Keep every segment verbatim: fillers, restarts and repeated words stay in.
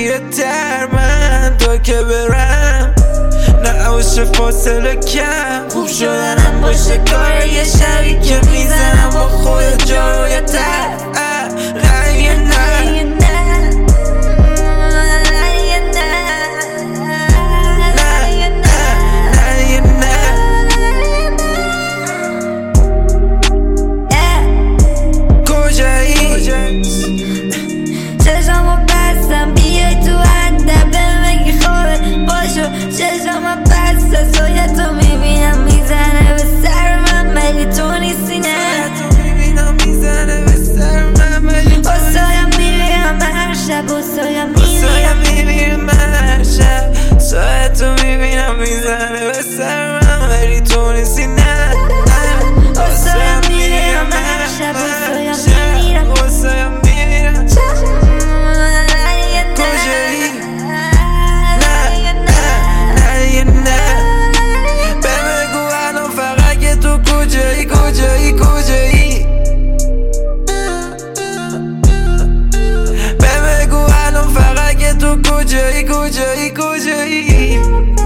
دیرتر من تا که برم نباشه فاصله کم. خوب شدنم باشه کار یه شبی که میزنم با خود جا روی طرف رنگ نه چشمو بستم بیای تو حدم بهم بگی خوبه باشو چشمو بسته سویتو میبینم میزنه به سر من ولی تو نیستی نه سویتو میبینم میزنه به سر من ولی تو بسایم میبینم هر شب بسایم بسایم میبینم هر شب سویتو میبینم میزنه به سر من ولی تو نیستی نه بسایم میبینم هر شب بسایم میبینم بسایم میبینم کجایی کجایی کجایی بگو الان فقط که تو کجایی کجایی کجایی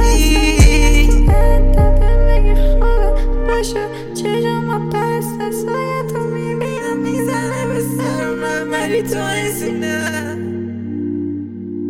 چشمو بسته سایه تو میبینم میزنه به سر من ولی تو نیستی نه